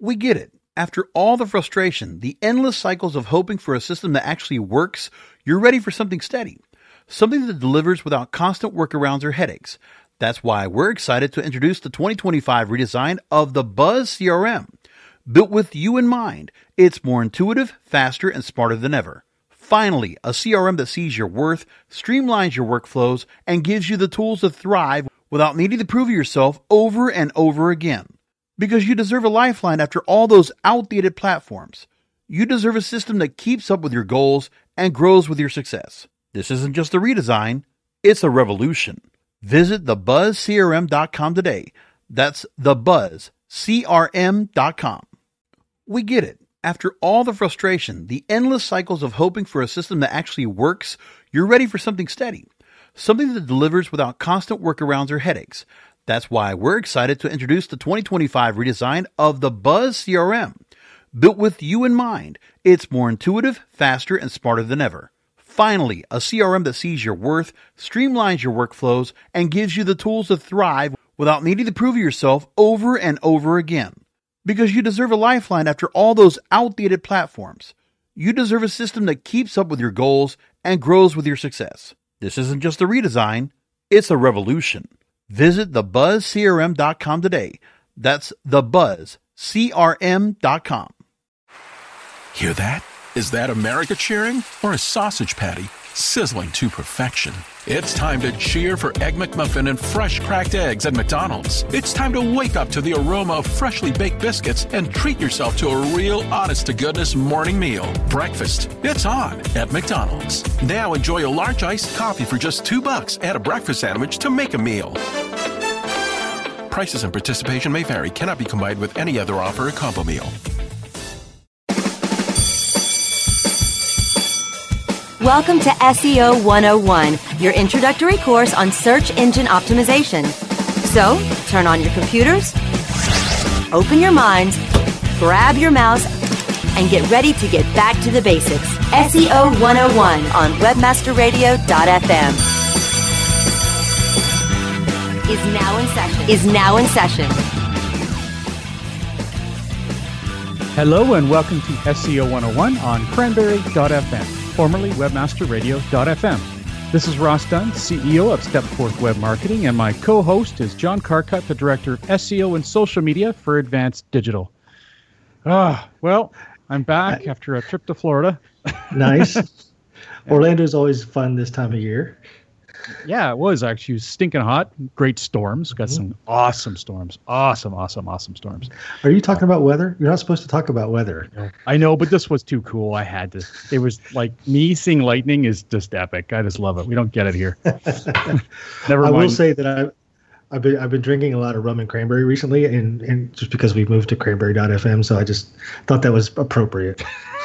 We get it. After all the frustration, the endless cycles of hoping for a system that actually works, you're ready for something steady. Something that delivers without constant workarounds or headaches. That's why we're excited to introduce the 2025 redesign of the Buzz CRM. Built with you in mind, it's more intuitive, faster, and smarter than ever. Finally, a CRM that sees your worth, streamlines your workflows, and gives you the tools to thrive without needing to prove yourself over and over again. Because you deserve a lifeline after all those outdated platforms. You deserve a system that keeps up with your goals and grows with your success. This isn't just a redesign, it's a revolution. Visit thebuzzcrm.com today. That's thebuzzcrm.com. We get it. After all the frustration, the endless cycles of hoping for a system that actually works, you're ready for something steady. Something that delivers without constant workarounds or headaches. That's why we're excited to introduce the 2025 redesign of the Buzz CRM. Built with you in mind, it's more intuitive, faster, and smarter than ever. Finally, a CRM that sees your worth, streamlines your workflows, and gives you the tools to thrive without needing to prove yourself over and over again. Because you deserve a lifeline after all those outdated platforms. You deserve a system that keeps up with your goals and grows with your success. This isn't just a redesign, it's a revolution. Visit thebuzzcrm.com today. That's thebuzzcrm.com. Hear that? Is that America cheering or a sausage patty sizzling to perfection? It's time to cheer for Egg McMuffin and fresh cracked eggs at McDonald's. It's time to wake up to the aroma of freshly baked biscuits and treat yourself to a real honest-to-goodness morning meal. Breakfast, it's on at McDonald's. Now enjoy a large iced coffee for just $2. Add a breakfast sandwich to make a meal. Prices and participation may vary. Cannot be combined with any other offer or combo meal. Welcome to SEO 101, your introductory course on search engine optimization. So, turn on your computers, open your minds, grab your mouse, and get ready to get back to the basics. SEO 101 on webmasterradio.fm is now in session. Hello and welcome to SEO 101 on cranberry.fm. Formerly webmasterradio.fm. This is Ross Dunn, CEO of Stepforth Web Marketing, and my co-host is John Carcutt, the Director of SEO and Social Media for Advanced Digital. Well, I'm back after a trip to Florida. Nice. Orlando's always fun this time of year. Yeah, it was actually. It was stinking hot. Great storms. Got some awesome storms. Awesome storms. Are you talking about weather? You're not supposed to talk about weather. I know, but this was too cool. I had to. It was like me seeing lightning is just epic. I just love it. We don't get it here. Never mind. I will say that I've been drinking a lot of rum and cranberry recently, and just because we moved to cranberry.fm, so I just thought that was appropriate.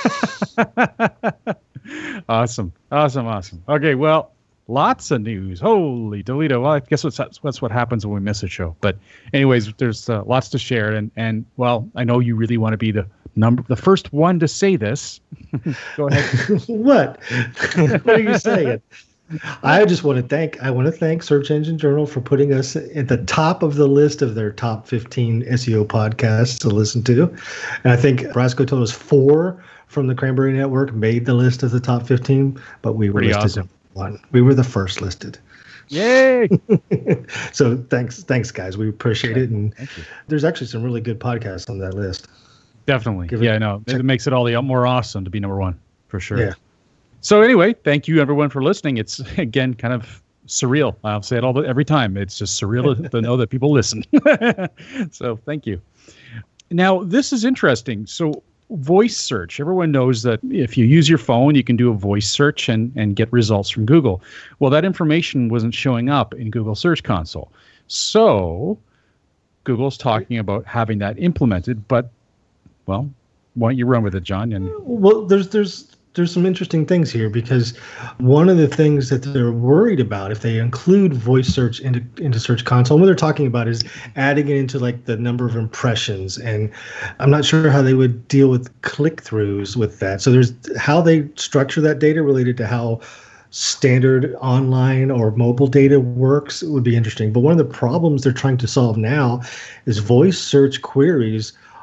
Awesome. Okay, well. Lots of news. Holy Toledo. Well, I guess that's what happens when we miss a show. But anyways, there's lots to share. And well, I know you really want to be the first one to say this. Go ahead. What are you saying? I want to thank Search Engine Journal for putting us at the top of the list of their top 15 SEO podcasts to listen to. And I think Brasco told us 4 from the Cranberry Network made the list of the top 15, but we were pretty listed awesome. One. We were the first listed. Yay! So thanks guys. We appreciate it. And there's actually some really good podcasts on that list. Definitely. I know. It makes it all the more awesome to be number one, for sure. Yeah. So anyway, thank you everyone for listening. It's again kind of surreal. I'll say it every time. It's just surreal to know that people listen. So thank you. Now this is interesting. So voice search. Everyone knows that if you use your phone, you can do a voice search and get results from Google. Well, that information wasn't showing up in Google Search Console. So Google's talking about having that implemented, but, well, why don't you run with it, John? Well, there's some interesting things here, because one of the things that they're worried about if they include voice search into Search Console, what they're talking about is adding it into like the number of impressions, and I'm not sure how they would deal with click-throughs with that. So there's how they structure that data related to how standard online or mobile data works. It would be interesting. But one of the problems they're trying to solve now is voice search queries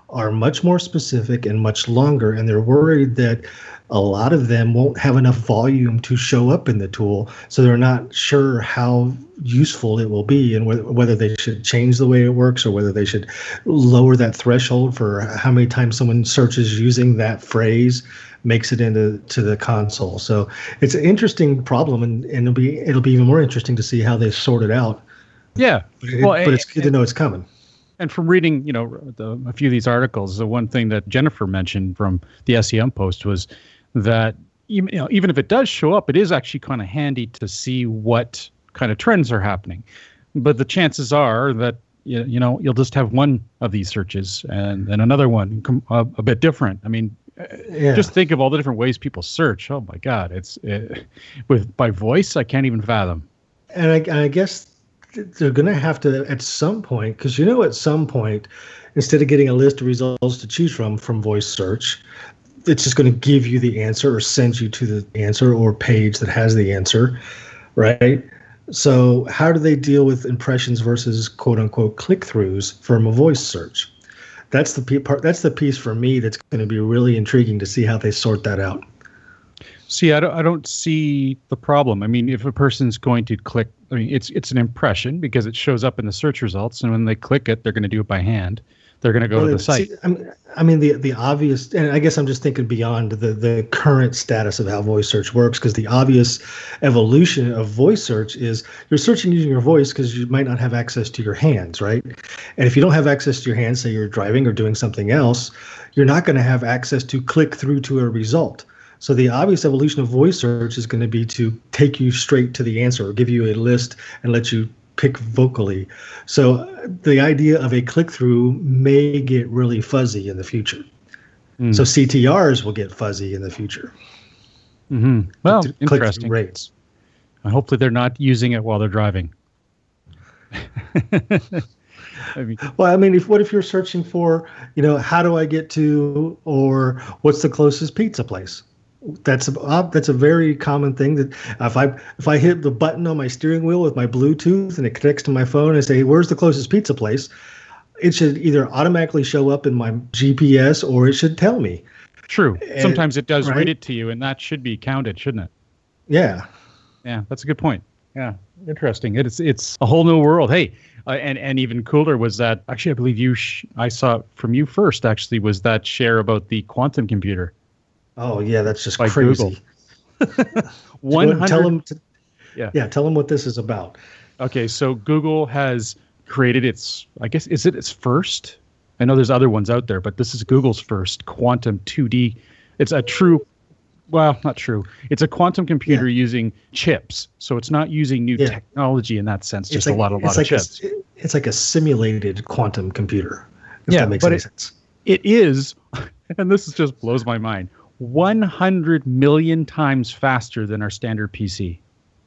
are much more specific and much longer, and they're worried that a lot of them won't have enough volume to show up in the tool, so they're not sure how useful it will be, and whether they should change the way it works, or whether they should lower that threshold for how many times someone searches using that phrase makes it into the console. So it's an interesting problem, and it'll be even more interesting to see how they sort it out. Yeah, but it's good to know it's coming. And from reading, a few of these articles, the one thing that Jennifer mentioned from the SEM post was that even if it does show up, it is actually kind of handy to see what kind of trends are happening. But the chances are that you'll just have one of these searches and then another one a bit different. I mean, just think of all the different ways people search. Oh my God, by voice, I can't even fathom. And I guess they're going to have to at some point, because at some point, instead of getting a list of results to choose from voice search, it's just going to give you the answer or send you to the answer or page that has the answer, right? So how do they deal with impressions versus quote unquote click-throughs from a voice search? That's the part. That's the piece for me that's going to be really intriguing to see how they sort that out. See, I don't see the problem. I mean, if a person's going to click, I mean, it's an impression because it shows up in the search results, and when they click it, they're going to do it by hand. They're going to go to the site. I mean, the obvious, and I guess I'm just thinking beyond the current status of how voice search works, because the obvious evolution of voice search is you're searching using your voice because you might not have access to your hands, right? And if you don't have access to your hands, say you're driving or doing something else, you're not going to have access to click through to a result. So the obvious evolution of voice search is going to be to take you straight to the answer or give you a list and let you pick vocally. So the idea of a click-through may get really fuzzy in the future. So CTRs will get fuzzy in the future. Mm-hmm. Well, interesting. Rates. Hopefully they're not using it while they're driving. What if you're searching for, how do I get to, or what's the closest pizza place? That's a very common thing that if I hit the button on my steering wheel with my Bluetooth and it connects to my phone and say, where's the closest pizza place? It should either automatically show up in my GPS or it should tell me. True. Sometimes it does read it to you, and that should be counted, shouldn't it? Yeah. Yeah, that's a good point. Yeah, interesting. It's a whole new world. Hey, and even cooler was that, actually, I believe I saw from you first, actually, was that share about the quantum computer. Oh yeah, that's just crazy. Google. 100. Tell them what this is about. Okay, so Google has created its first? I know there's other ones out there, but this is Google's first quantum 2D. It's a true, well, not true. It's a quantum computer using chips, so it's not using new technology in that sense. Just a lot of chips. It's like a simulated quantum computer. If that makes any sense. It is, and this just blows my mind. 100 million times faster than our standard PC.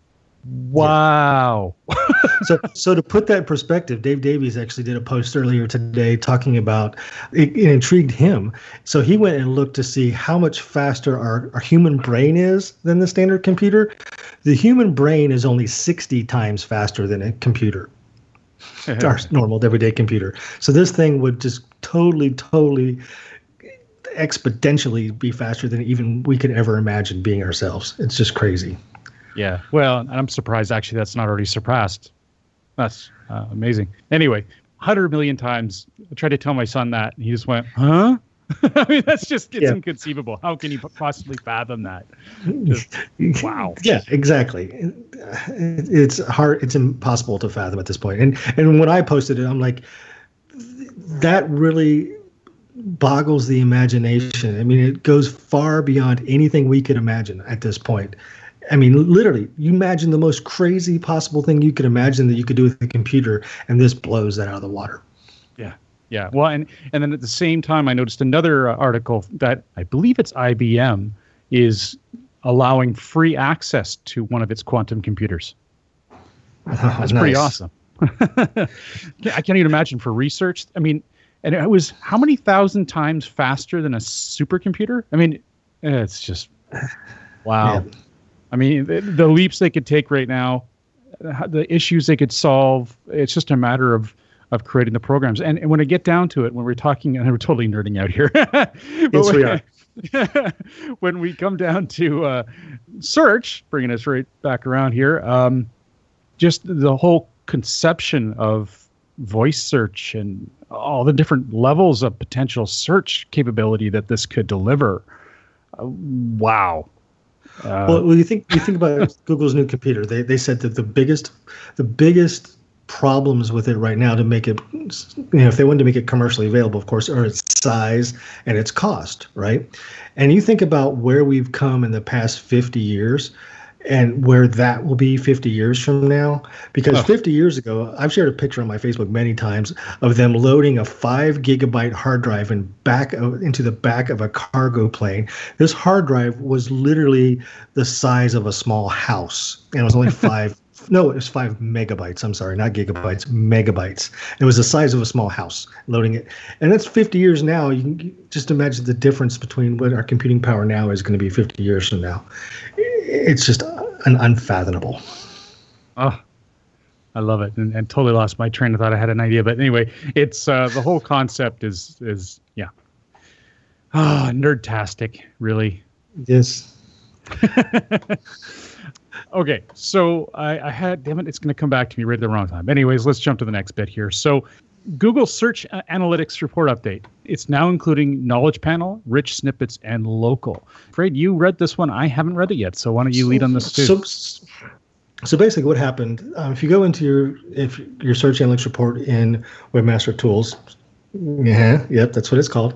Wow. So to put that in perspective, Dave Davies actually did a post earlier today talking about it intrigued him. So he went and looked to see how much faster our human brain is than the standard computer. The human brain is only 60 times faster than a computer. Our normal everyday computer. So this thing would just totally exponentially be faster than even we could ever imagine being ourselves. It's just crazy. Yeah. Well, and I'm surprised actually that's not already surpassed. That's amazing. Anyway, 100 million times. I tried to tell my son that, and he just went, huh? I mean, it's inconceivable. How can you possibly fathom that? Just, wow. Yeah, exactly. It's hard. It's impossible to fathom at this point. And when I posted it, I'm like, that really boggles the imagination. I mean, it goes far beyond anything we could imagine at this point. I mean, literally, you imagine the most crazy possible thing you could imagine that you could do with a computer, and this blows that out of the water. Yeah. Well, and then at the same time, I noticed another article that I believe it's IBM is allowing free access to one of its quantum computers. That's pretty awesome. I can't even imagine for research. I mean, and it was how many thousand times faster than a supercomputer? I mean, it's just, wow. Yeah. I mean, the leaps they could take right now, the issues they could solve, it's just a matter of of creating the programs. And when I get down to it, when we're talking, and we're totally nerding out here. Yes, we are. When we come down to search, bringing us right back around here, just the whole conception of voice search and all the different levels of potential search capability that this could deliver. Wow. Well, you think about Google's new computer. They said that the biggest problems with it right now to make it, if they wanted to make it commercially available, of course, are its size and its cost, right? And you think about where we've come in the past 50 years and where that will be 50 years from now. Because 50 years ago, I've shared a picture on my Facebook many times of them loading a 5 gigabyte hard drive into the back of a cargo plane. This hard drive was literally the size of a small house, and it was only 5 no, it was 5 megabytes. I'm sorry, not gigabytes, megabytes. It was the size of a small house loading it. And that's 50 years now. You can just imagine the difference between what our computing power now is going to be 50 years from now. It's just unfathomable. Oh, I love it. And totally lost my train of thought. I had an idea. But anyway, it's the whole concept is yeah. Nerdtastic, really. Yes. Okay, so I had, damn it, it's going to come back to me right at the wrong time. Anyways, let's jump to the next bit here. So Google Search Analytics report update. It's now including Knowledge Panel, Rich Snippets, and Local. Fred, you read this one. I haven't read it yet, so why don't you lead on this too? So basically what happened, if you go into your Search Analytics report in Webmaster Tools, yep, that's what it's called.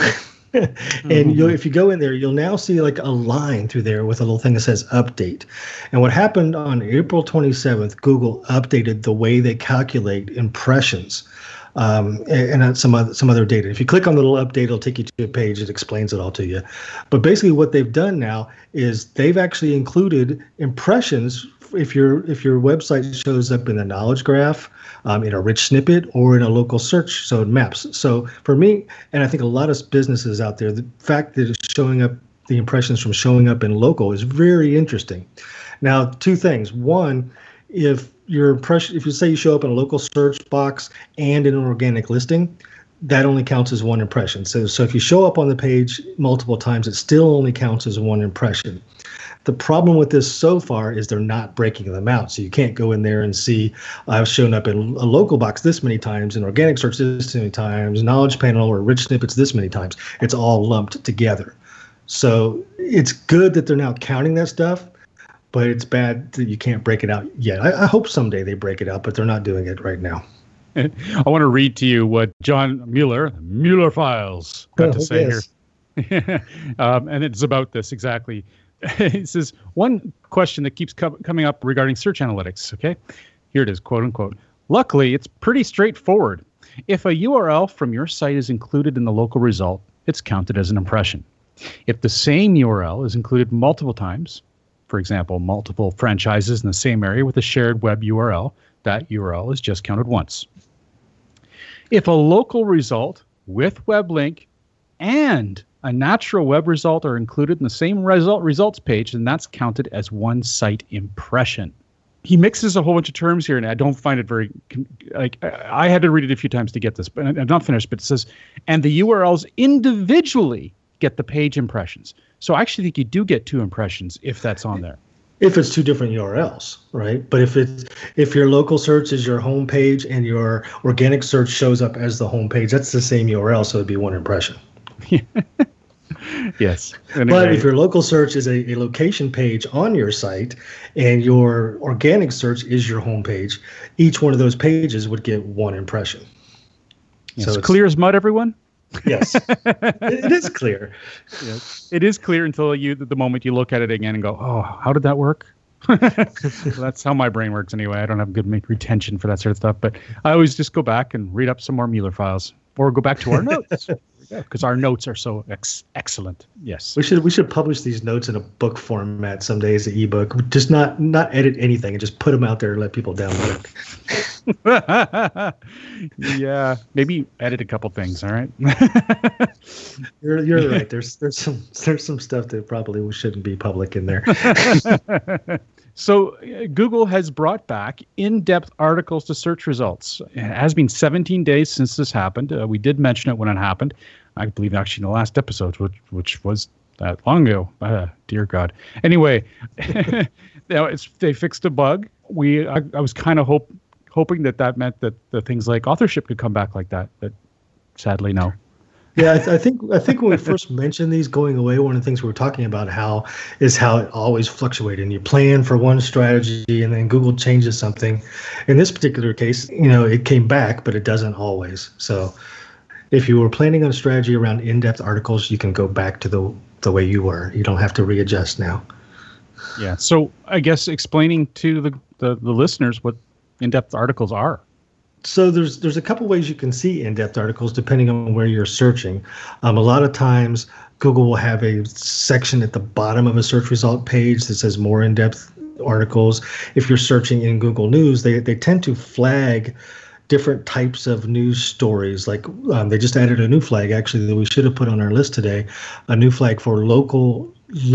And if you go in there, you'll now see like a line through there with a little thing that says update. And what happened on April 27th, Google updated the way they calculate impressions and some other data. If you click on the little update, it'll take you to a page that explains it all to you. But basically what they've done now is they've actually included impressions if your website shows up in the knowledge graph, in a rich snippet, or in a local search, so it maps. So for me, and I think a lot of businesses out there, the fact that it's showing up, the impressions from showing up in local is very interesting. Now, two things. One, if you say you show up in a local search box and in an organic listing, that only counts as one impression. So if you show up on the page multiple times, it still only counts as one impression. The problem with this so far is they're not breaking them out. So you can't go in there and see, I've shown up in a local box this many times, in organic search this many times, knowledge panel or rich snippets this many times. It's all lumped together. So it's good that they're now counting that stuff, but it's bad that you can't break it out yet. I hope someday they break it out, but they're not doing it right now. I want to read to you what John Mueller Files, got to say here. And it's about this exactly. It says, one question that keeps coming up regarding search analytics. Okay, here it is, quote unquote. Luckily, it's pretty straightforward. If a URL from your site is included in the local result, it's counted as an impression. If the same URL is included multiple times, for example, multiple franchises in the same area with a shared web URL, that URL is just counted once. If a local result with web link and a natural web result are included in the same results page, then that's counted as one site impression. He mixes a whole bunch of terms here, and I don't find it very, I had to read it a few times to get this, but I'm not finished, but it says, and the URLs individually get the page impressions. So I actually think you do get 2 impressions if that's on there. If it's 2 different URLs, right? But if your local search is your home page and your organic search shows up as the home page, that's the same URL, so it'd be 1 impression. Yes. But if your local search is a location page on your site and your organic search is your home page, each one of those pages would get 1 impression. Yes. So it's clear as mud, everyone? Yes. It is clear. Yes. It is clear until the moment you look at it again and go, oh, how did that work? Well, that's how my brain works anyway. I don't have good retention for that sort of stuff, but I always just go back and read up some more Mueller files or go back to our notes. Because our notes are so excellent. Yes, we should publish these notes in a book format someday as an ebook. Just not edit anything and just put them out there and let people download it. Yeah, maybe edit a couple things. All right. You're right. There's some stuff that probably shouldn't be public in there. So Google has brought back in-depth articles to search results. It has been 17 days since this happened. We did mention it when it happened. I believe actually in the last episode, which was that long ago. Dear God. Anyway, they fixed a bug. I was kind of hoping that meant that the things like authorship could come back like that. But sadly, no. Yeah, I think when we first mentioned these going away, one of the things we were talking about how it always fluctuated. And you plan for one strategy, and then Google changes something. In this particular case, it came back, but it doesn't always. So, if you were planning on a strategy around in-depth articles, you can go back to the way you were. You don't have to readjust now. Yeah. So I guess explaining to the listeners what in-depth articles are. So there's a couple ways you can see in-depth articles depending on where you're searching. A lot of times Google will have a section at the bottom of a search result page that says more in-depth articles. If you're searching in Google News, they tend to flag different types of news stories. Like they just added a new flag actually that we should have put on our list today, a new flag for local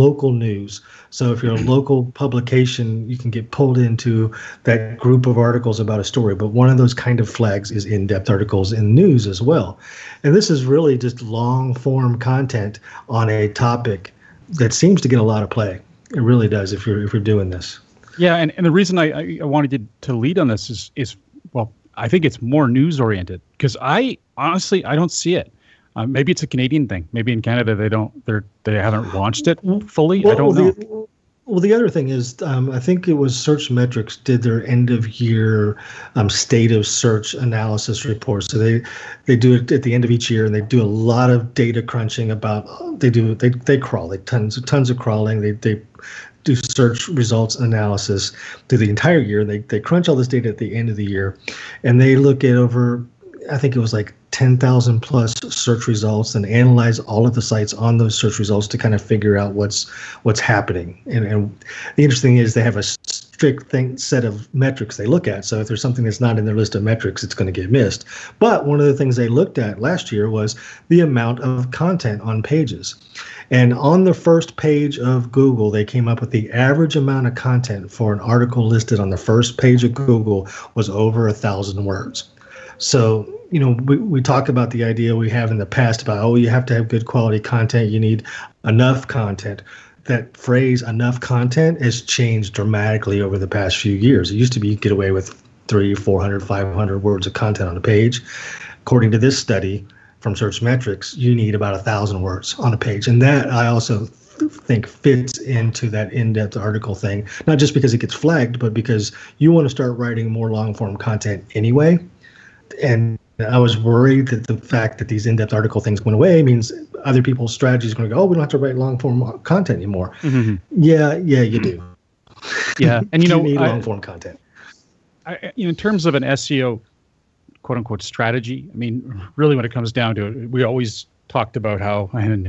news. So if you're a local publication, you can get pulled into that group of articles about a story. But one of those kind of flags is in-depth articles in news as well. And this is really just long form content on a topic that seems to get a lot of play. It really does if you're doing this. Yeah, and the reason I wanted to lead on this is well, I think it's more news oriented because I don't see it. Maybe it's a Canadian thing. Maybe in Canada they haven't launched it fully. I don't know. The other thing is, I think it was Searchmetrics did their end of year state of search analysis report. So they do it at the end of each year, and they do a lot of data crunching about. They crawl, tons of crawling. They do search results analysis through the entire year. They crunch all this data at the end of the year, and they look at over, I think it was like 10,000 plus search results and analyze all of the sites on those search results to kind of figure out what's happening. And the interesting thing is they have a strict set of metrics they look at. So if there's something that's not in their list of metrics, it's going to get missed. But one of the things they looked at last year was the amount of content on pages. And on the first page of Google, they came up with the average amount of content for an article listed on the first page of Google was over 1,000 words. So, we talk about the idea we have in the past about, you have to have good quality content. You need enough content. That phrase, enough content, has changed dramatically over the past few years. It used to be you get away with 300, 400, 500 words of content on a page. According to this study from Searchmetrics, you need about 1,000 words on a page. And that I also think fits into that in-depth article thing, not just because it gets flagged, but because you want to start writing more long-form content anyway. And I was worried that the fact that these in-depth article things went away means other people's strategies are going to go, we don't have to write long-form content anymore. Mm-hmm. Yeah, you do. Yeah, and you need long-form content. In terms of an SEO quote-unquote strategy, I mean, really when it comes down to it, we always talked about how,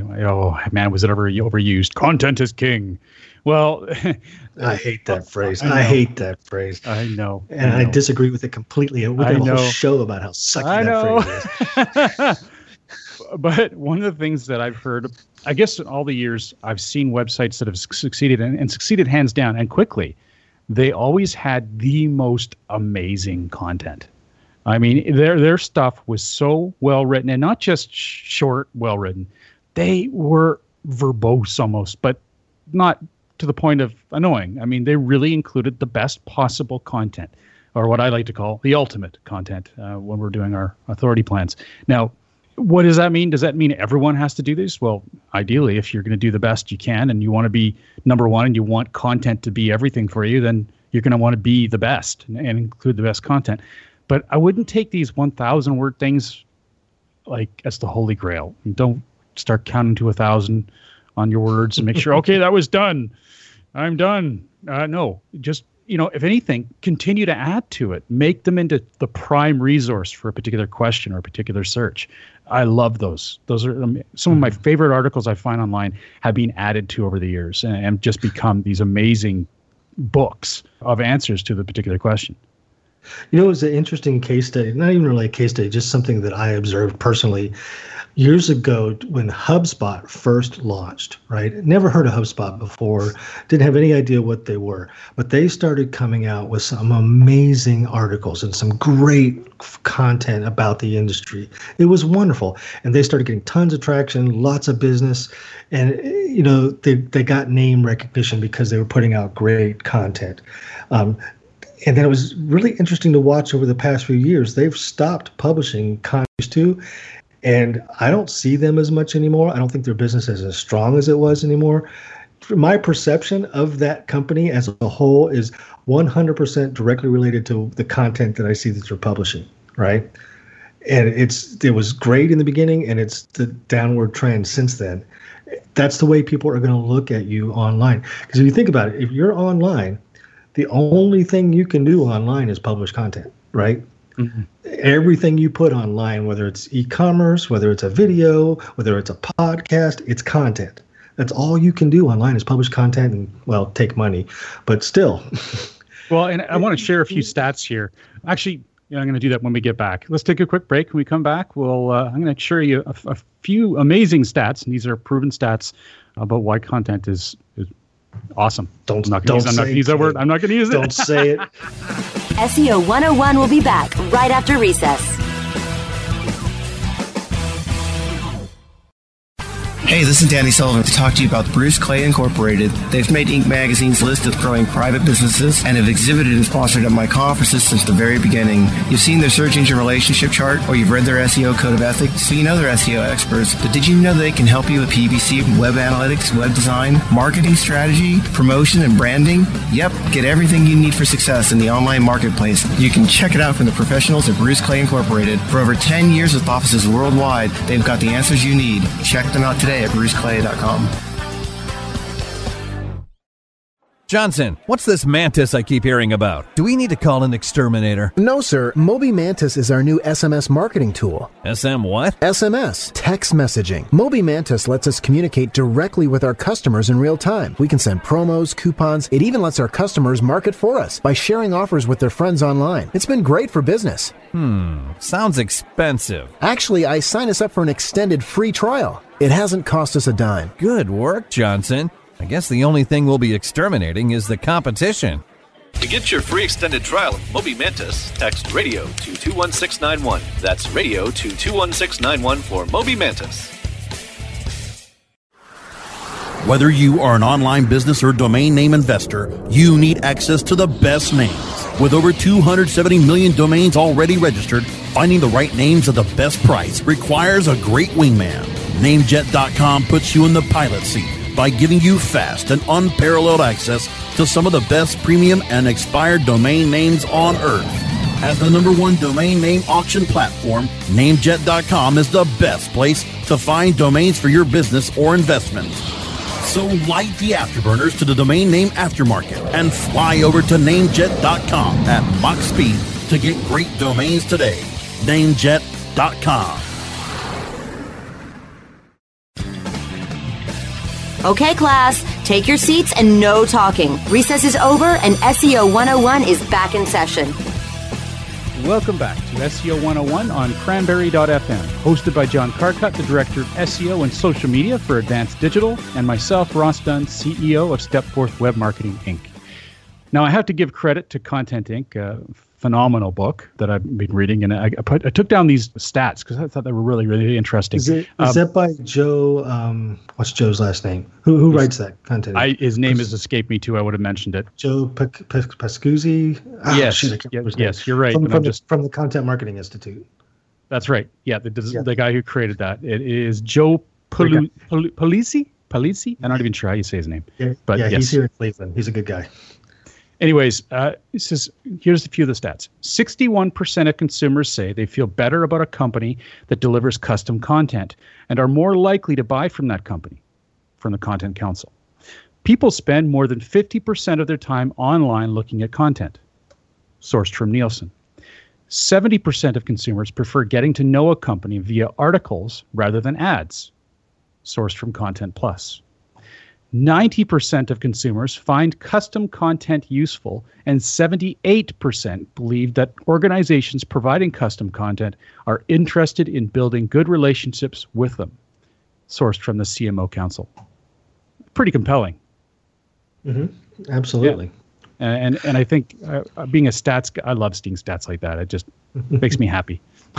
was it ever overused? Content is king. Well, I hate that phrase. I hate that phrase. I know. And I disagree with it completely. We did a whole show about how sucky that phrase is. But one of the things that I've heard, I guess in all the years I've seen websites that have succeeded and succeeded hands down and quickly, they always had the most amazing content. I mean, their stuff was so well written, and not just short, well written. They were verbose almost, but not to the point of annoying. I mean, they really included the best possible content, or what I like to call the ultimate content when we're doing our authority plans. Now, what does that mean? Does that mean everyone has to do this? Well, ideally, if you're going to do the best you can and you want to be number one and you want content to be everything for you, then you're going to want to be the best and include the best content. But I wouldn't take these 1,000 word things like as the holy grail. Don't start counting to 1,000 on your words and make sure, okay, that was done. I'm done. No, just, if anything, continue to add to it. Make them into the prime resource for a particular question or a particular search. I love those. Those are some of my favorite articles I find online have been added to over the years and just become these amazing books of answers to the particular question. You know, it was an interesting case study, not even really a case study, just something that I observed personally. Years ago, when HubSpot first launched, right? Never heard of HubSpot before, didn't have any idea what they were, but they started coming out with some amazing articles and some great content about the industry. It was wonderful. And they started getting tons of traction, lots of business. And, you know, they got name recognition because they were putting out great content. And then it was really interesting to watch over the past few years. They've stopped publishing content too. And I don't see them as much anymore. I don't think their business is as strong as it was anymore. My perception of that company as a whole is 100% directly related to the content that I see that they're publishing, right? And it was great in the beginning, and it's the downward trend since then. That's the way people are going to look at you online. Because if you think about it, if you're online, the only thing you can do online is publish content, right? Mm-hmm. Everything you put online, whether it's e-commerce, whether it's a video, whether it's a podcast, it's content. That's all you can do online is publish content and, well, take money. But still. Well, and I want to share a few stats here. Actually, I'm going to do that when we get back. Let's take a quick break. When we come back, I'm going to share you a few amazing stats. And these are proven stats about why content is awesome. I'm not going to use that word. I'm not going to use it. Don't say it. SEO 101 will be back right after recess. Hey, this is Danny Sullivan to talk to you about Bruce Clay Incorporated. They've made Inc. Magazine's list of growing private businesses and have exhibited and sponsored at my conferences since the very beginning. You've seen their search engine relationship chart, or you've read their SEO code of ethics, so you know they're SEO experts. But did you know they can help you with PPC, web analytics, web design, marketing strategy, promotion, and branding? Yep, get everything you need for success in the online marketplace. You can check it out from the professionals at Bruce Clay Incorporated. For over 10 years with offices worldwide, they've got the answers you need. Check them out today at bruceclay.com. Johnson, what's this Mantis I keep hearing about? Do we need to call an exterminator? No, sir. Moby Mantis is our new SMS marketing tool. SM what? SMS, text messaging. Moby Mantis lets us communicate directly with our customers in real time. We can send promos, coupons. It even lets our customers market for us by sharing offers with their friends online. It's been great for business. Sounds expensive. Actually, I signed us up for an extended free trial. It hasn't cost us a dime. Good work, Johnson. I guess the only thing we'll be exterminating is the competition. To get your free extended trial of Moby Mantis, text radio to 21691. That's radio to 21691 for Moby Mantis. Whether you are an online business or domain name investor, you need access to the best names. With over 270 million domains already registered, finding the right names at the best price requires a great wingman. Namejet.com puts you in the pilot seat by giving you fast and unparalleled access to some of the best premium and expired domain names on earth. As the #1 domain name auction platform, Namejet.com is the best place to find domains for your business or investment. So light the afterburners to the domain name aftermarket and fly over to Namejet.com at Mach speed to get great domains today. Namejet.com. Okay, class, take your seats and no talking. Recess is over and SEO 101 is back in session. Welcome back to SEO 101 on Cranberry.fm, hosted by John Carcutt, the Director of SEO and Social Media for Advanced Digital, and myself, Ross Dunn, CEO of Stepforth Web Marketing, Inc. Now, I have to give credit to Content Inc., a phenomenal book that I've been reading, and I took down these stats because I thought they were really, really interesting. Is that by Joe? What's Joe's last name? Who writes that content? His name has escaped me too. I would have mentioned it. Joe Pascuzzi. Yes, yes, you're right. From the Content Marketing Institute. That's right. Yeah, the guy who created that. It is Joe Polisi. I'm not even sure how you say his name. But yes. He's here in Cleveland. He's a good guy. Anyways, it says, here's a few of the stats. 61% of consumers say they feel better about a company that delivers custom content and are more likely to buy from that company, from the Content Council. People spend more than 50% of their time online looking at content, sourced from Nielsen. 70% of consumers prefer getting to know a company via articles rather than ads, sourced from Content Plus. 90% of consumers find custom content useful, and 78% believe that organizations providing custom content are interested in building good relationships with them. Sourced from the CMO Council. Pretty compelling. Mm-hmm. Absolutely. Yeah. And I think being a stats guy, I love seeing stats like that. It just makes me happy.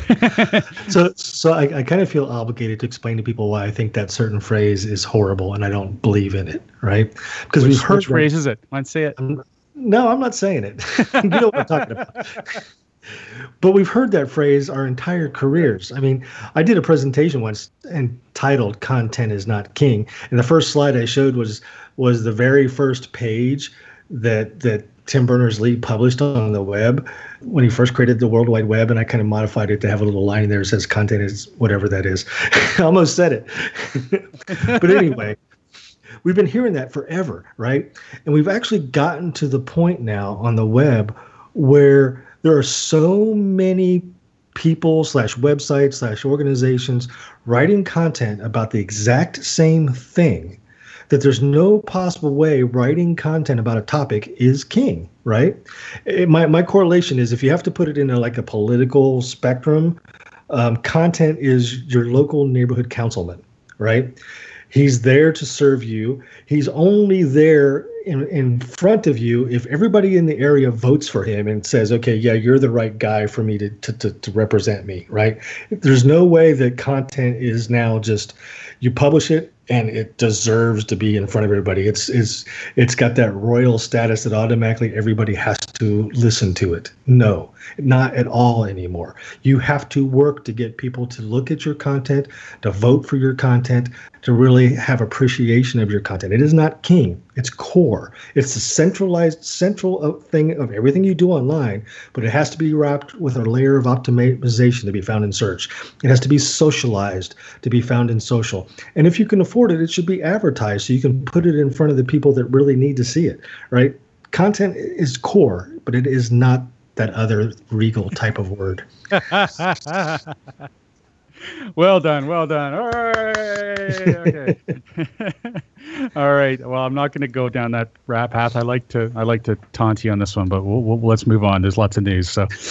So I kind of feel obligated to explain to people why I think that certain phrase is horrible and I don't believe in it, right? Because we've heard which phrase is it? Want to say it? No, I'm not saying it. You know what I'm talking about. But we've heard that phrase our entire careers. I mean, I did a presentation once entitled "Content is Not King," and the first slide I showed was the very first page that Tim Berners-Lee published on the web when he first created the World Wide Web, and I kind of modified it to have a little line in there that says content is whatever that is. I almost said it. But anyway, we've been hearing that forever, right? And we've actually gotten to the point now on the web where there are so many people / websites / organizations writing content about the exact same thing that there's no possible way writing content about a topic is king, right? My correlation is if you have to put it in a political spectrum, content is your local neighborhood councilman, right? He's there to serve you. He's only there in front of you if everybody in the area votes for him and says, okay, yeah, you're the right guy for me to represent me, right? There's no way that content is now just you publish it and it deserves to be in front of everybody. It's got that royal status that automatically everybody has to listen to it. No, not at all anymore. You have to work to get people to look at your content, to vote for your content, to really have appreciation of your content. It is not king. It's core. It's the central thing of everything you do online, but it has to be wrapped with a layer of optimization to be found in search. It has to be socialized to be found in social. And if you can afford it, it should be advertised so you can put it in front of the people that really need to see it, right? Content is core, but it is not that other regal type of word. Well done. All right. Okay. All right. Well, I'm not going to go down that rat path. I like to taunt you on this one, but let's move on. There's lots of news.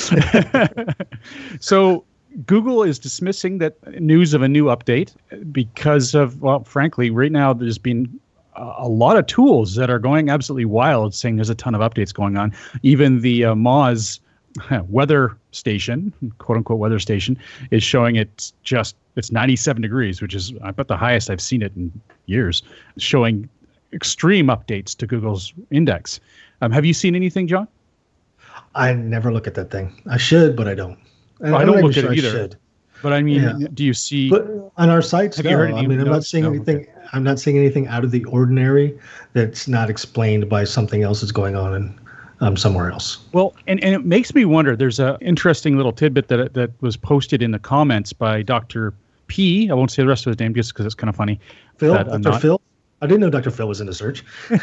So Google is dismissing that news of a new update because of, well, frankly, right now there's been a lot of tools that are going absolutely wild, saying there's a ton of updates going on. Even the Moz weather station, quote unquote weather station, is showing it's 97 degrees, which is I bet the highest I've seen it in years, showing extreme updates to Google's index. Have you seen anything, John? I never look at that thing. I should, but I don't. I don't look at it either. But I mean, do you see? But on our sites, have you heard any? I'm not seeing anything. Okay. I'm not seeing anything out of the ordinary that's not explained by something else that's going on in somewhere else. Well, and it makes me wonder. There's an interesting little tidbit that was posted in the comments by Dr. P. I won't say the rest of his name just because it's kind of funny. Dr. Phil? I didn't know Dr. Phil was in the search.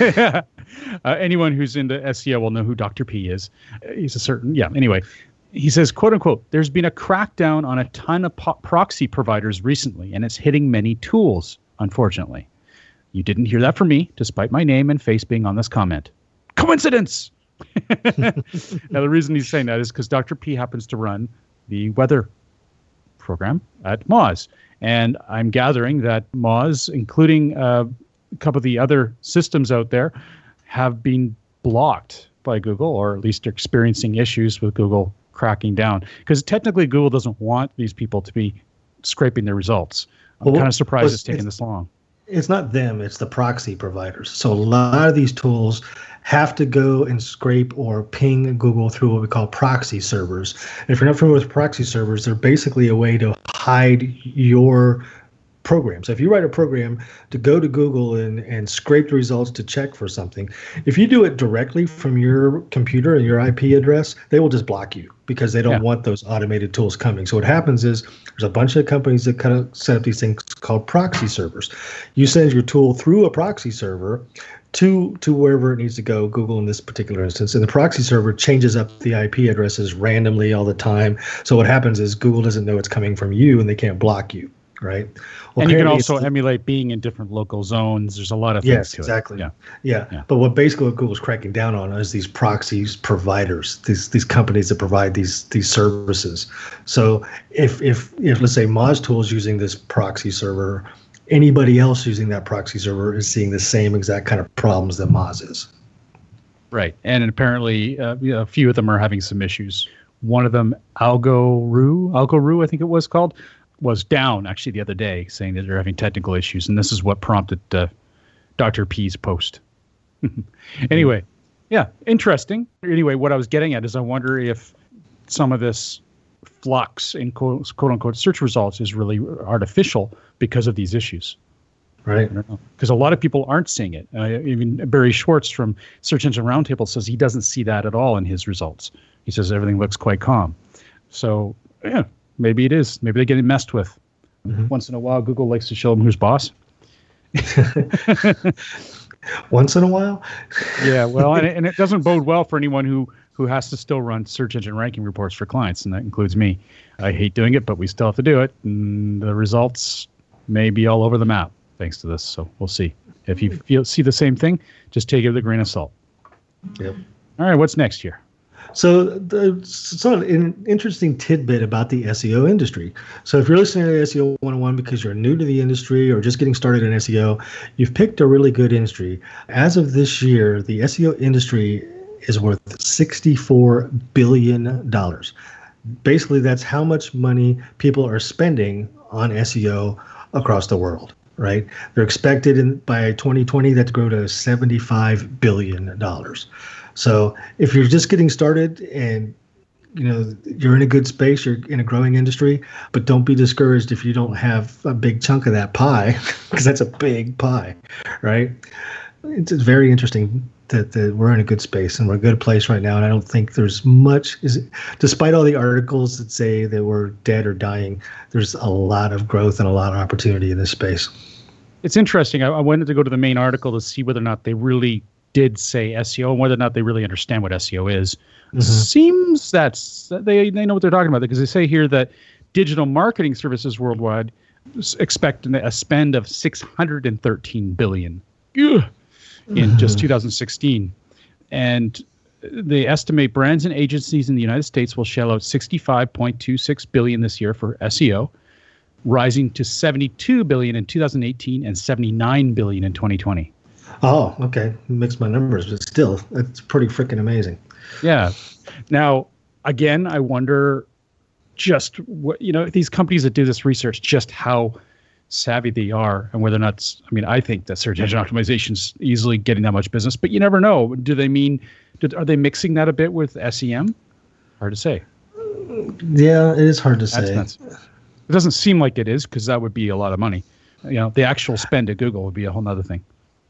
Anyone who's into SEO will know who Dr. P is. He's a certain, anyway. He says, quote unquote, there's been a crackdown on a ton of proxy providers recently, and it's hitting many tools, unfortunately. You didn't hear that from me, despite my name and face being on this comment. Coincidence! Now, the reason he's saying that is because Dr. P happens to run the weather program at Moz. And I'm gathering that Moz, including a couple of the other systems out there, have been blocked by Google, or at least are experiencing issues with Google cracking down. Because technically, Google doesn't want these people to be scraping their results. I'm kind of surprised it's taken this long. It's not them, it's the proxy providers. So a lot of these tools have to go and scrape or ping Google through what we call proxy servers. And if you're not familiar with proxy servers, they're basically a way to hide your program. So if you write a program to go to Google and scrape the results to check for something, if you do it directly from your computer and your IP address, they will just block you because they don't want those automated tools coming. So what happens is there's a bunch of companies that kind of set up these things called proxy servers. You send your tool through a proxy server to wherever it needs to go, Google in this particular instance. And the proxy server changes up the IP addresses randomly all the time. So what happens is Google doesn't know it's coming from you and they can't block you. right? Well, and you can also emulate being in different local zones. There's a lot of things to exactly. it. Yeah. But what basically Google's cracking down on is these proxies providers, these companies that provide these services. So if let's say Moz Tool is using this proxy server, anybody else using that proxy server is seeing the same exact kind of problems that Moz is. Right. And apparently a few of them are having some issues. One of them, Algoroo, I think it was called, was down actually the other day, saying that they're having technical issues. And this is what prompted Dr. P's post. Anyway, yeah, interesting. Anyway, what I was getting at is I wonder if some of this flux in quote unquote search results is really artificial because of these issues. Right. Because a lot of people aren't seeing it. Even Barry Schwartz from Search Engine Roundtable says he doesn't see that at all in his results. He says everything looks quite calm. So, yeah, maybe it is. Maybe they're getting messed with. Once in a while, Google likes to show them who's boss. Once in a while? Yeah, well, and it doesn't bode well for anyone who has to still run search engine ranking reports for clients, and that includes me. I hate doing it, but we still have to do it. And the results may be all over the map thanks to this. So we'll see. If you see the same thing, just take it with a grain of salt. Yep. All right, what's next here? So an interesting tidbit about the SEO industry. So if you're listening to SEO 101 because you're new to the industry or just getting started in SEO, you've picked a really good industry. As of this year, the SEO industry is worth $64 billion. Basically, that's how much money people are spending on SEO across the world, right? They're expected by 2020 that to grow to $75 billion. So if you're just getting started and you're in a good space, you're in a growing industry, but don't be discouraged if you don't have a big chunk of that pie, because that's a big pie, right? It's very interesting that we're in a good space and we're in a good place right now. And I don't think there's much, despite all the articles that say that we're dead or dying, there's a lot of growth and a lot of opportunity in this space. It's interesting. I wanted to go to the main article to see whether or not they really did say SEO and whether or not they really understand what SEO is. Seems that they know what they're talking about, because they say here that digital marketing services worldwide expect a spend of $613 billion in just 2016. And they estimate brands and agencies in the United States will shell out $65.26 billion this year for SEO, rising to $72 billion in 2018 and $79 billion in 2020. Oh, okay. Mix my numbers, but still, that's pretty freaking amazing. Yeah. Now, again, I wonder just what, these companies that do this research, just how savvy they are and whether or not, I think that search engine optimization is easily getting that much business, but you never know. Are they mixing that a bit with SEM? Hard to say. Yeah, it is hard to say. It doesn't seem like it is, because that would be a lot of money. The actual spend at Google would be a whole nother thing.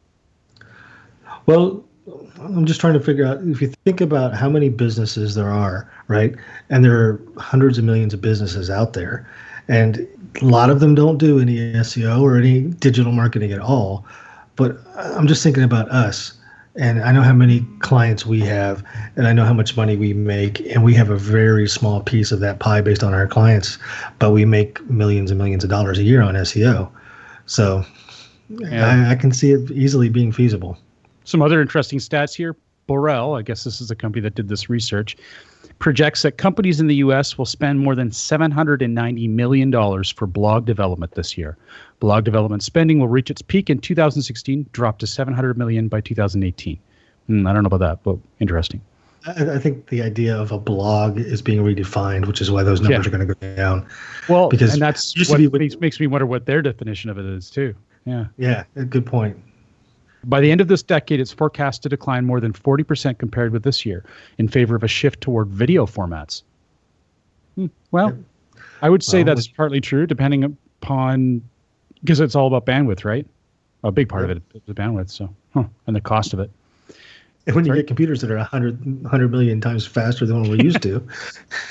Well, I'm just trying to figure out, if you think about how many businesses there are, right? And there are hundreds of millions of businesses out there, and a lot of them don't do any SEO or any digital marketing at all. But I'm just thinking about us, and I know how many clients we have, and I know how much money we make, and we have a very small piece of that pie based on our clients, but we make millions and millions of dollars a year on SEO. So I can see it easily being feasible. Some other interesting stats here. Borrell, I guess this is the company that did this research, projects that companies in the U.S. will spend more than $790 million for blog development this year. Blog development spending will reach its peak in 2016, drop to $700 million by 2018. I don't know about that, but interesting. I think the idea of a blog is being redefined, which is why those numbers are going to go down. Well, because and that's what makes me wonder what their definition of it is, too. Yeah. Yeah, good point. By the end of this decade, it's forecast to decline more than 40% compared with this year, in favor of a shift toward video formats. Well, I would say that's partly true, depending upon, because it's all about bandwidth, right? A big part of it is the bandwidth, so and the cost of it. And when you get computers that are 100 million times faster than what we're used to.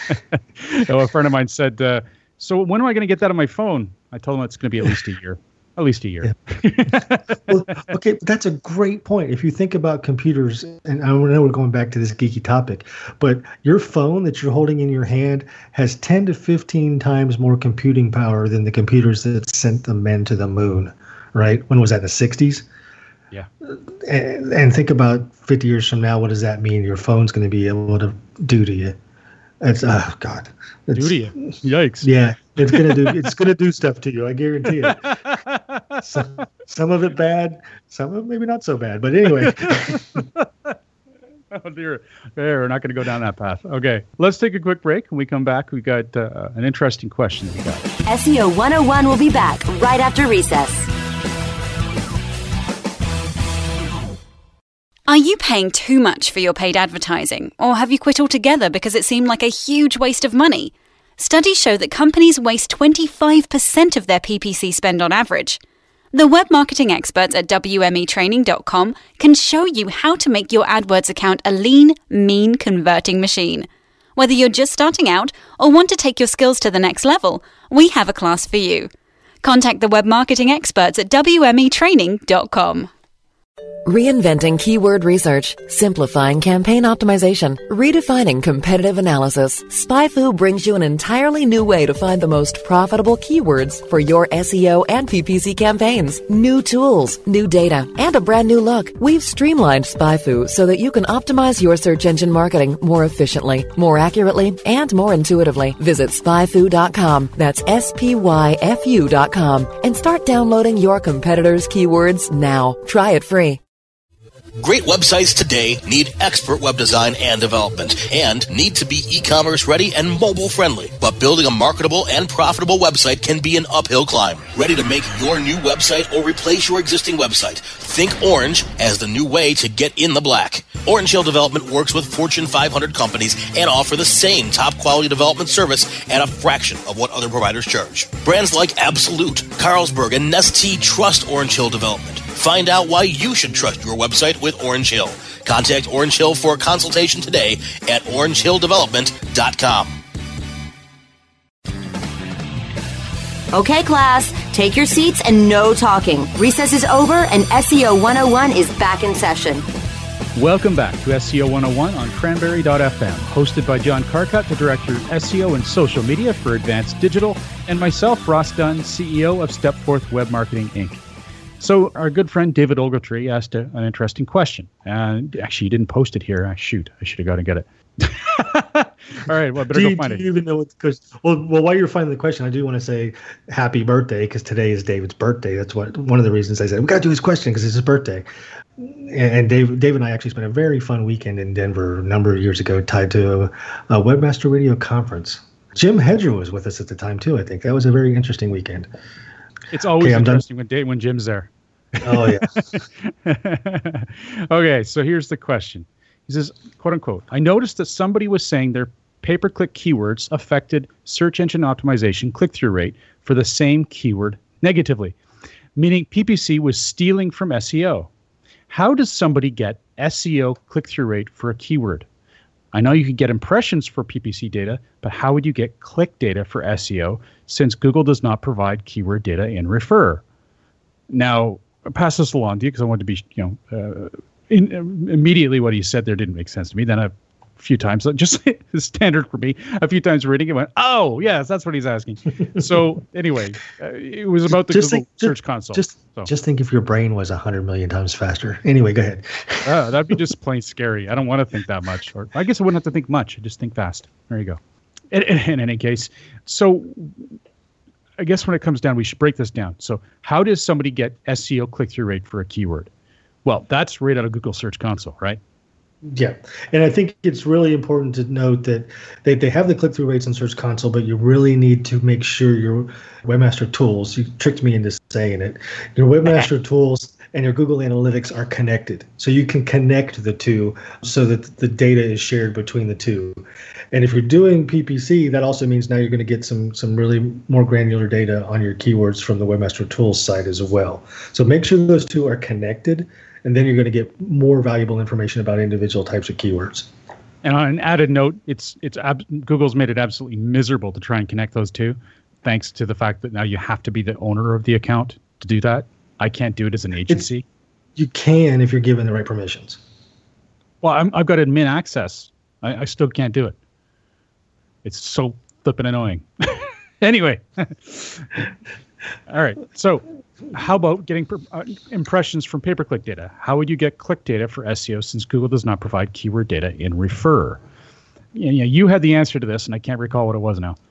A friend of mine said, so when am I going to get that on my phone? I told him it's going to be at least a year. At least a year. Yeah. Well, okay, that's a great point. If you think about computers, and I know we're going back to this geeky topic, but your phone that you're holding in your hand has 10 to 15 times more computing power than the computers that sent the men to the moon, right? When was that, the 60s? Yeah. And think about 50 years from now, what does that mean your phone's going to be able to do to you? It's, oh, God. Do to you? Yikes. Yeah. It's gonna do stuff to you. I guarantee it. Some of it bad, some of it maybe not so bad. But anyway. Oh dear, we're not going to go down that path. Okay, let's take a quick break. When we come back, we've got an interesting question that we got. SEO 101 will be back right after recess. Are you paying too much for your paid advertising, or have you quit altogether because it seemed like a huge waste of money? Studies show that companies waste 25% of their PPC spend on average. The web marketing experts at WMEtraining.com can show you how to make your AdWords account a lean, mean converting machine. Whether you're just starting out or want to take your skills to the next level, we have a class for you. Contact the web marketing experts at WMEtraining.com. Reinventing keyword research, simplifying campaign optimization, redefining competitive analysis. SpyFu brings you an entirely new way to find the most profitable keywords for your SEO and PPC campaigns. New tools, new data, and a brand new look. We've streamlined SpyFu so that you can optimize your search engine marketing more efficiently, more accurately, and more intuitively. Visit spyfu.com. That's SPYFU.com and start downloading your competitors' keywords now. Try it free. Great websites today need expert web design and development and need to be e-commerce ready and mobile friendly. But building a marketable and profitable website can be an uphill climb. Ready to make your new website or replace your existing website? Think Orange as the new way to get in the black. Orange Hill Development works with Fortune 500 companies and offer the same top quality development service at a fraction of what other providers charge. Brands like Absolute, Carlsberg, and Nestea trust Orange Hill Development. Find out why you should trust your website with Orange Hill. Contact Orange Hill for a consultation today at orangehilldevelopment.com. Okay, class, take your seats and no talking. Recess is over and SEO 101 is back in session. Welcome back to SEO 101 on Cranberry.fm, hosted by John Carcutt, the Director of SEO and Social Media for Advanced Digital, and myself, Ross Dunn, CEO of Stepforth Web Marketing, Inc. So our good friend David Ogletree asked an interesting question. And actually, he didn't post it here. Shoot, I should have got to get it. All right, well, better go find it. Do you even know what the question? Well, while you're finding the question, I do want to say happy birthday because today is David's birthday. That's one of the reasons I said we got to do his question because it's his birthday. And Dave and I actually spent a very fun weekend in Denver a number of years ago, tied to a Webmaster Radio conference. Jim Hedger was with us at the time too. I think that was a very interesting weekend. It's always interesting when Jim's there. Oh, yeah. Okay, so here's the question. He says, quote unquote, I noticed that somebody was saying their pay-per-click keywords affected search engine optimization click-through rate for the same keyword negatively, meaning PPC was stealing from SEO. How does somebody get SEO click-through rate for a keyword? I know you can get impressions for PPC data, but how would you get click data for SEO since Google does not provide keyword data in Refer? Now, I'll pass this along to you because I want to be, immediately what he said there didn't make sense to me. Then a few times, just standard for me, a few times reading it went, oh, yes, that's what he's asking. So anyway, it was about the Google Search Console. Just think if your brain was 100 million times faster. Anyway, go ahead. That'd be just plain scary. I don't want to think that much. Or I guess I wouldn't have to think much. I just think fast. There you go. In any case, so I guess when it comes down, we should break this down. So how does somebody get SEO click-through rate for a keyword? Well, that's right out of Google Search Console, right? Yeah. And I think it's really important to note that they have the click-through rates in Search Console, but you really need to make sure your Webmaster Tools, you tricked me into saying it, your Webmaster Tools and your Google Analytics are connected. So you can connect the two so that the data is shared between the two. And if you're doing PPC, that also means now you're going to get some really more granular data on your keywords from the Webmaster Tools site as well. So make sure those two are connected, and then you're going to get more valuable information about individual types of keywords. And on an added note, Google's made it absolutely miserable to try and connect those two, thanks to the fact that now you have to be the owner of the account to do that. I can't do it as an agency. You can if you're given the right permissions. Well, I've got admin access. I still can't do it. It's so flippin' annoying. Anyway. All right. So how about getting impressions from pay-per-click data? How would you get click data for SEO since Google does not provide keyword data in Refer? You had the answer to this, and I can't recall what it was now.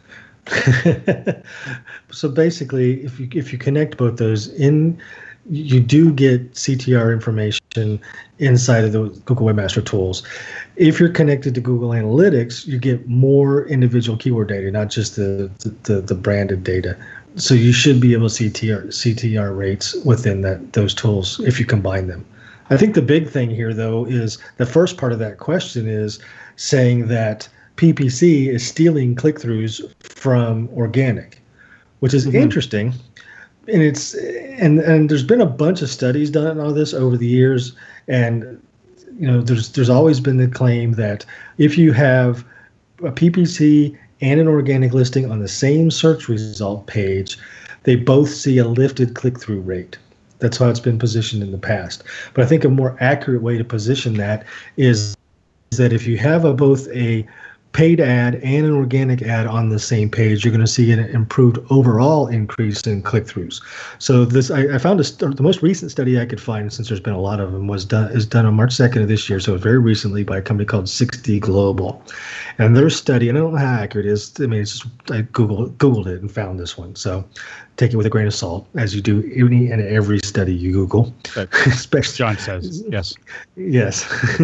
So basically, if you connect both those in, you do get CTR information inside of the Google Webmaster Tools. If you're connected to Google Analytics, you get more individual keyword data, not just the branded data. So you should be able to see CTR rates within those tools if you combine them. I think the big thing here, though, is the first part of that question is saying that PPC is stealing click-throughs from organic, which is interesting. And and there's been a bunch of studies done on this over the years, and there's always been the claim that if you have a PPC and an organic listing on the same search result page, they both see a lifted click-through rate. That's how it's been positioned in the past. But I think a more accurate way to position that is that if you have both a paid ad and an organic ad on the same page, you're going to see an improved overall increase in click-throughs. So this, I found the most recent study I could find, since there's been a lot of them, is done on March 2nd of this year, so very recently, by a company called 60 Global. And their study, and I don't know how accurate it is, I mean, it's just, I Googled it and found this one. So take it with a grain of salt, as you do any and every study you Google. Especially John says, yes. Yes.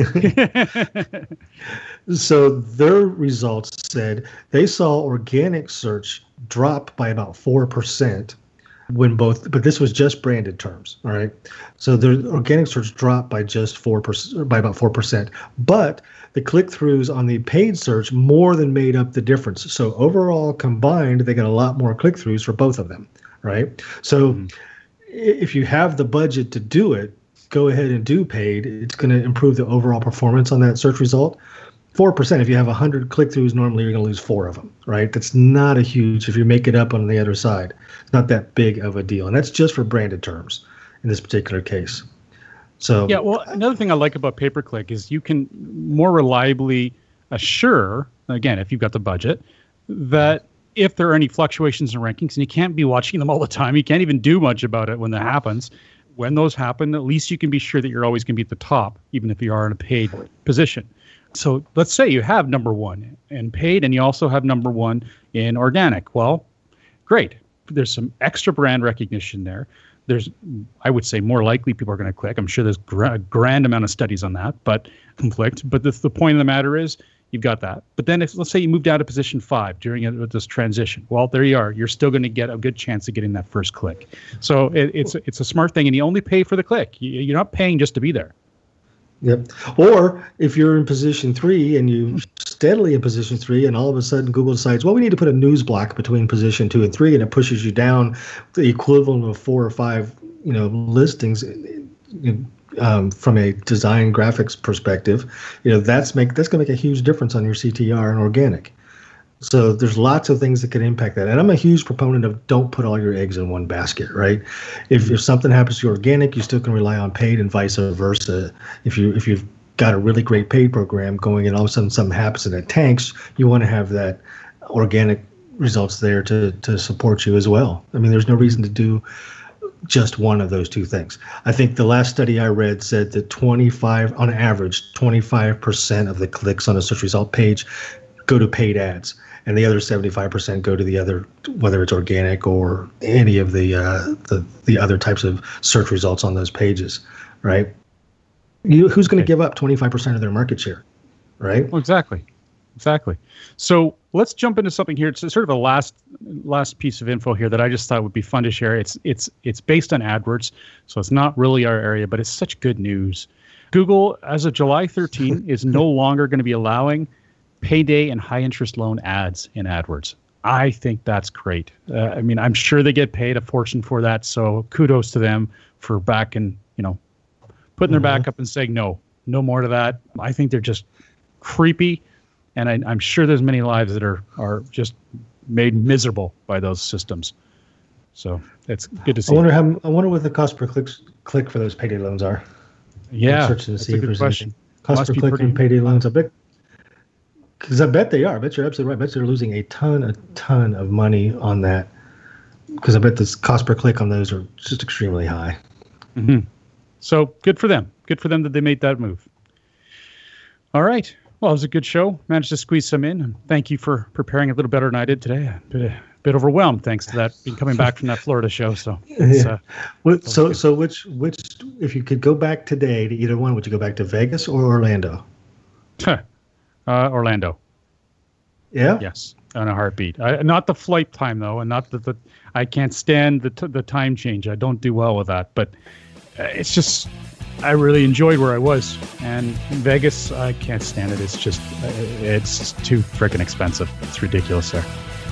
So their results said they saw organic search drop by about 4% but this was just branded terms. All right. So the organic search dropped by just 4%, by about 4%, but the click-throughs on the paid search more than made up the difference. So overall combined, they got a lot more click-throughs for both of them. Right. So if you have the budget to do it, go ahead and do paid. It's going to improve the overall performance on that search result. 4%, if you have 100 click-throughs, normally you're going to lose 4 of them, right? That's not a huge, if you make it up on the other side, it's not that big of a deal. And that's just for branded terms in this particular case. So yeah, well, another thing I like about pay-per-click is you can more reliably assure, again, if you've got the budget, that if there are any fluctuations in rankings, and you can't be watching them all the time, you can't even do much about it when that happens. When those happen, at least you can be sure that you're always going to be at the top, even if you are in a paid position. So let's say you have number 1 in paid and you also have number 1 in organic. Well, great. There's some extra brand recognition there. There's, I would say, more likely people are going to click. I'm sure there's a grand amount of studies on that, but conflict. But the point of the matter is you've got that. But then let's say you moved out of position 5 during this transition. Well, there you are. You're still going to get a good chance of getting that first click. So it's a smart thing, and you only pay for the click. You're not paying just to be there. Yep. Or if you're in position 3 and you steadily in position 3 and all of a sudden Google decides, well, we need to put a news block between position 2 and 3, and it pushes you down the equivalent of 4 or 5, listings from a design graphics perspective, that's going to make a huge difference on your CTR and organic. So there's lots of things that can impact that. And I'm a huge proponent of don't put all your eggs in one basket, right? If something happens to organic, you still can rely on paid and vice versa. If you've got a really great paid program going and all of a sudden something happens and it tanks, you want to have that organic results there to support you as well. I mean, there's no reason to do just one of those two things. I think the last study I read said that on average, 25% of the clicks on a search result page go to paid ads, and the other 75% go to the other, whether it's organic or any of the other types of search results on those pages, right? Who's going to give up 25% of their market share, right? Well, exactly. So let's jump into something here. It's sort of a last piece of info here that I just thought would be fun to share. It's based on AdWords, so it's not really our area, but it's such good news. Google, as of July 13, is no longer going to be allowing payday and high interest loan ads in AdWords. I think that's great. I mean, I'm sure they get paid a fortune for that. So kudos to them for putting their back up and saying, no more to that. I think they're just creepy. And I'm sure there's many lives that are just made miserable by those systems. So it's good to see. I wonder what the cost per click for those payday loans are. Yeah, searching to that's see a if good there's question. Cost Must per be click pretty- and payday loans. I bet they are. I bet you're absolutely right. I bet they're losing a ton of money on that. Because I bet the cost per click on those are just extremely high. Mm-hmm. So good for them. Good for them that they made that move. All right. Well, it was a good show. Managed to squeeze some in. Thank you for preparing a little better than I did today. A bit overwhelmed thanks to that being coming back from that Florida show. So, so which if you could go back today to either one, would you go back to Vegas or Orlando? Orlando. Yeah. Yes, on a heartbeat. Not the flight time though, and not the I can't stand the time change. I don't do well with that. But it's just I really enjoyed where I was, and Vegas I can't stand it. It's just it's too freaking expensive. It's ridiculous there.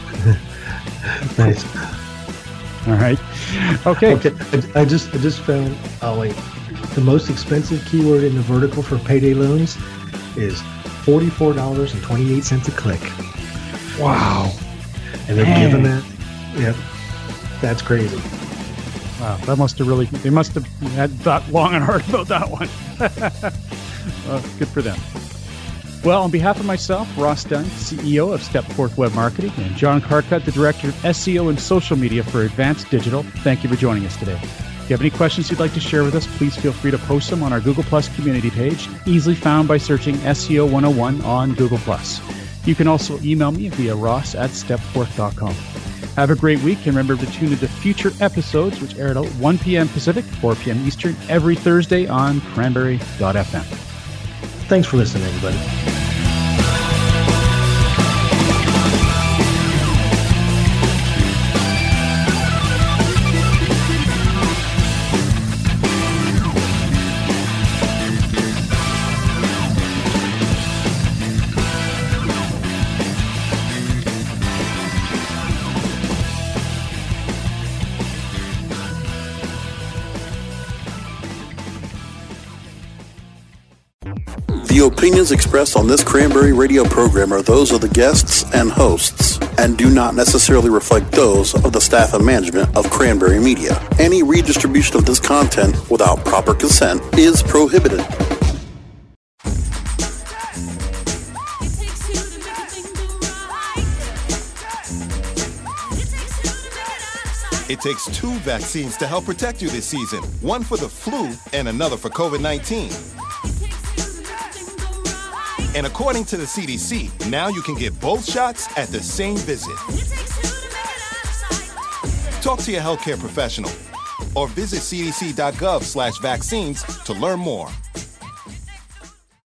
Nice. All right. Okay. I just found. Oh wait, the most expensive keyword in the vertical for payday loans is $44.28 a click. Wow. And they're giving that. Yep. That's crazy. Wow. They must have had thought long and hard about that one. Good for them. Well, on behalf of myself, Ross Dunn, CEO of Stepforth Web Marketing, and John Carcutt, the Director of SEO and Social Media for Advanced Digital, thank you for joining us today. If you have any questions you'd like to share with us, please feel free to post them on our Google Plus community page, easily found by searching SEO 101 on Google Plus. You can also email me via ross@stepforth.com. Have a great week, and remember to tune into future episodes, which air at 1 p.m. Pacific, 4 p.m. Eastern, every Thursday on cranberry.fm. Thanks for listening, everybody. The opinions expressed on this Cranberry Radio program are those of the guests and hosts, and do not necessarily reflect those of the staff and management of Cranberry Media. Any redistribution of this content without proper consent is prohibited. It takes 2 vaccines to help protect you this season. One for the flu and another for COVID-19. And according to the CDC, now you can get both shots at the same visit. Talk to your healthcare professional or visit cdc.gov/vaccines to learn more.